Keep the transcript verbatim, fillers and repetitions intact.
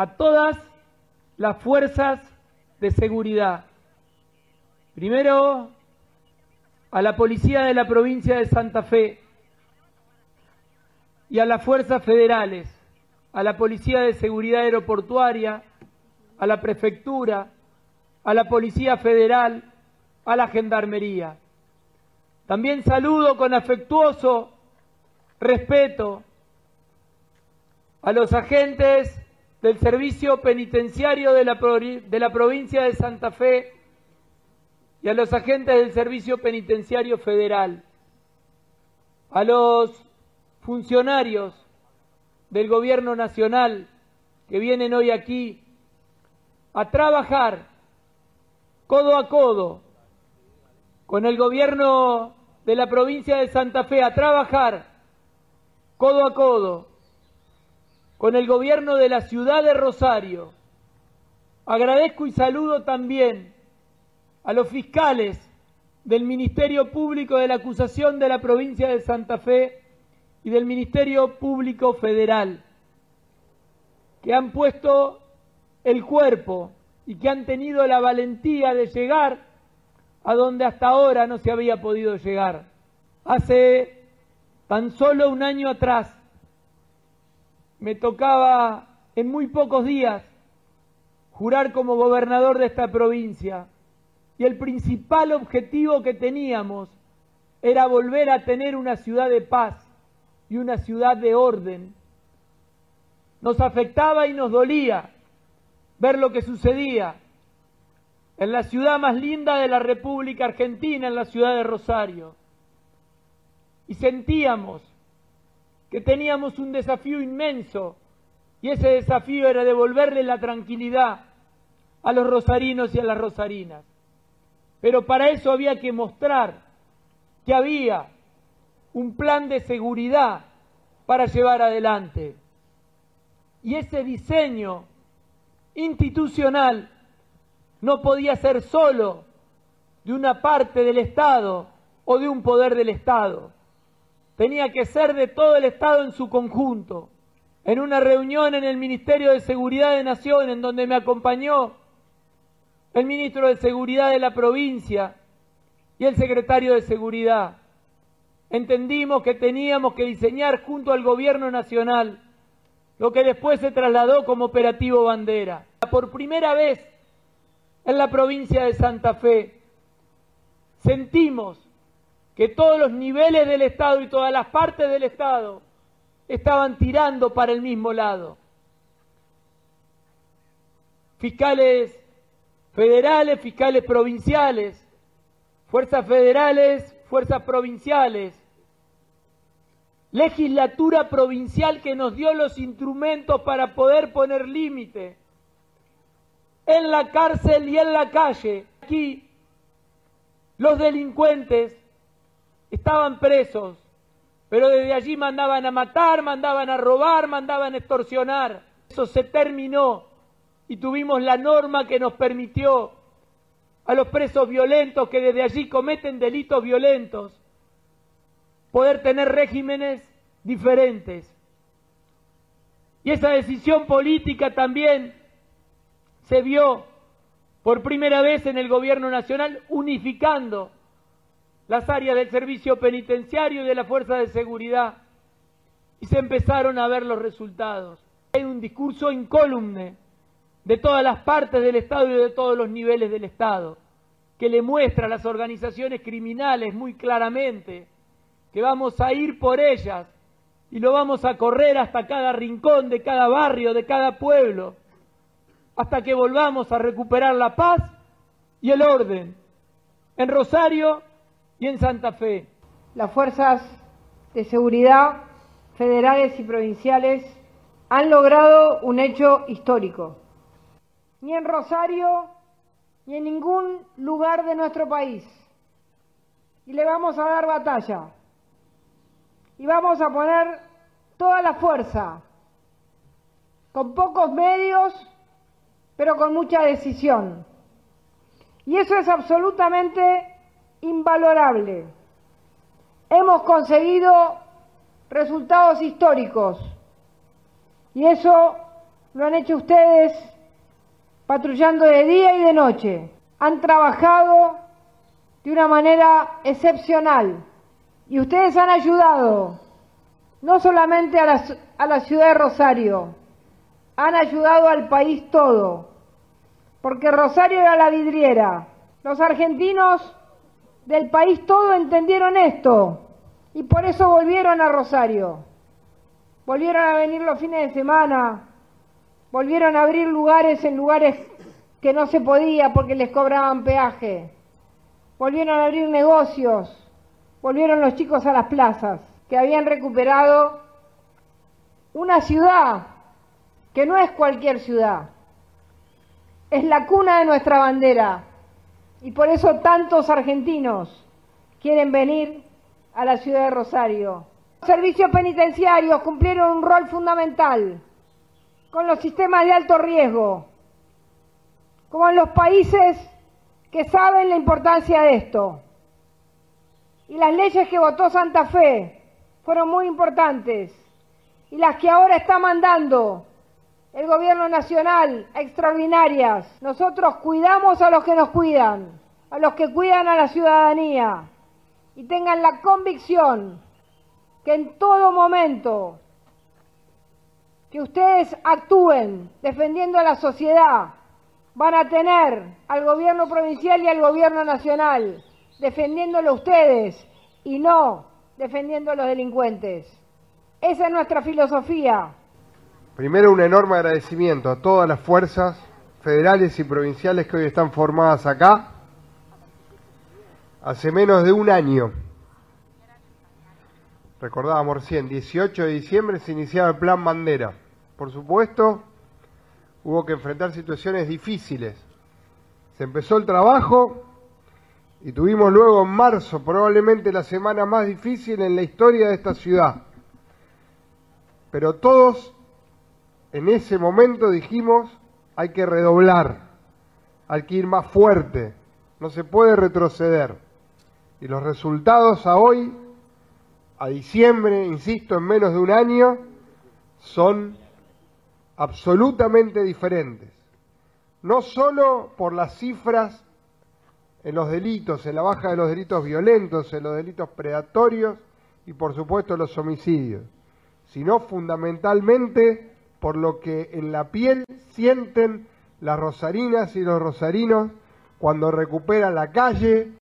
a todas las fuerzas de seguridad. Primero, a la Policía de la Provincia de Santa Fe y a las fuerzas federales, a la Policía de Seguridad Aeroportuaria, a la Prefectura, a la Policía Federal, a la Gendarmería. También saludo con afectuoso respeto a los agentes del Servicio Penitenciario de la, de la Provincia de Santa Fe y a los agentes del Servicio Penitenciario Federal, a los funcionarios del Gobierno Nacional que vienen hoy aquí a trabajar codo a codo con el Gobierno de la Provincia de Santa Fe, a trabajar codo a codo con el Gobierno de la Ciudad de Rosario. Agradezco y saludo también a los fiscales del Ministerio Público de la Acusación de la Provincia de Santa Fe y del Ministerio Público Federal, que han puesto el cuerpo y que han tenido la valentía de llegar a donde hasta ahora no se había podido llegar. Hace tan solo un año atrás me tocaba en muy pocos días jurar como gobernador de esta provincia y el principal objetivo que teníamos era volver a tener una ciudad de paz y una ciudad de orden. Nos afectaba y nos dolía ver lo que sucedía en la ciudad más linda de la República Argentina, en la ciudad de Rosario. Y sentíamos que teníamos un desafío inmenso, y ese desafío era devolverle la tranquilidad a los rosarinos y a las rosarinas. Pero para eso había que mostrar que había un plan de seguridad para llevar adelante. Y ese diseño institucional no podía ser solo de una parte del Estado o de un poder del Estado. Tenía que ser de todo el Estado en su conjunto. En una reunión en el Ministerio de Seguridad de Nación, en donde me acompañó el ministro de Seguridad de la provincia y el secretario de Seguridad, entendimos que teníamos que diseñar junto al Gobierno Nacional lo que después se trasladó como Operativo Bandera. Por primera vez en la provincia de Santa Fe sentimos que todos los niveles del Estado y todas las partes del Estado estaban tirando para el mismo lado. Fiscales federales, fiscales provinciales, fuerzas federales, fuerzas provinciales, legislatura provincial que nos dio los instrumentos para poder poner límite en la cárcel y en la calle. Aquí los delincuentes estaban presos, pero desde allí mandaban a matar, mandaban a robar, mandaban a extorsionar. Eso se terminó y tuvimos la norma que nos permitió a los presos violentos que desde allí cometen delitos violentos poder tener regímenes diferentes. Y esa decisión política también se vio por primera vez en el Gobierno Nacional unificando las áreas del servicio penitenciario y de la fuerza de seguridad, y se empezaron a ver los resultados. Hay un discurso incólume de todas las partes del Estado y de todos los niveles del Estado, que le muestra a las organizaciones criminales muy claramente que vamos a ir por ellas y lo vamos a correr hasta cada rincón de cada barrio, de cada pueblo, hasta que volvamos a recuperar la paz y el orden en Rosario y en Santa Fe. Las fuerzas de seguridad federales y provinciales han logrado un hecho histórico. Ni en Rosario ni en ningún lugar de nuestro país. Y le vamos a dar batalla. Y vamos a poner toda la fuerza, con pocos medios, pero con mucha decisión. Y eso es absolutamente invalorable. Hemos conseguido resultados históricos y eso Lo han hecho ustedes patrullando de día y de noche. Han trabajado de una manera excepcional. Y ustedes han ayudado no solamente a la, a la ciudad de Rosario, han ayudado al país todo. Porque Rosario era la vidriera. Los argentinos del país todo entendieron esto. Y por eso volvieron a Rosario. Volvieron a venir los fines de semana. Volvieron a abrir lugares en lugares que no se podía porque les cobraban peaje. Volvieron a abrir negocios. Volvieron los chicos a las plazas, que habían recuperado una ciudad que no es cualquier ciudad. Es la cuna de nuestra bandera. Y por eso tantos argentinos quieren venir a la ciudad de Rosario. Los servicios penitenciarios cumplieron un rol fundamental con los sistemas de alto riesgo, como en los países que saben la importancia de esto. Y las leyes que votó Santa Fe fueron muy importantes, y las que ahora está mandando el gobierno nacional, extraordinarias. Nosotros cuidamos a los que nos cuidan, a los que cuidan a la ciudadanía, y tengan la convicción que en todo momento que ustedes actúen defendiendo a la sociedad, van a tener al gobierno provincial y al gobierno nacional defendiéndolo a ustedes y no defendiendo a los delincuentes. Esa es nuestra filosofía. Primero, un enorme agradecimiento a todas las fuerzas federales y provinciales que hoy están formadas acá. Hace menos de un año, recordábamos recién, dieciocho de diciembre se iniciaba el Plan Bandera. Por supuesto, hubo que enfrentar situaciones difíciles. Se empezó el trabajo y tuvimos luego en marzo probablemente la semana más difícil en la historia de esta ciudad. Pero todos en ese momento dijimos, hay que redoblar, hay que ir más fuerte, no se puede retroceder. Y los resultados a hoy, a diciembre, insisto, en menos de un año, son absolutamente diferentes. No solo por las cifras en los delitos, en la baja de los delitos violentos, en los delitos predatorios y por supuesto los homicidios, sino fundamentalmente por lo que en la piel sienten las rosarinas y los rosarinos cuando recuperan la calle,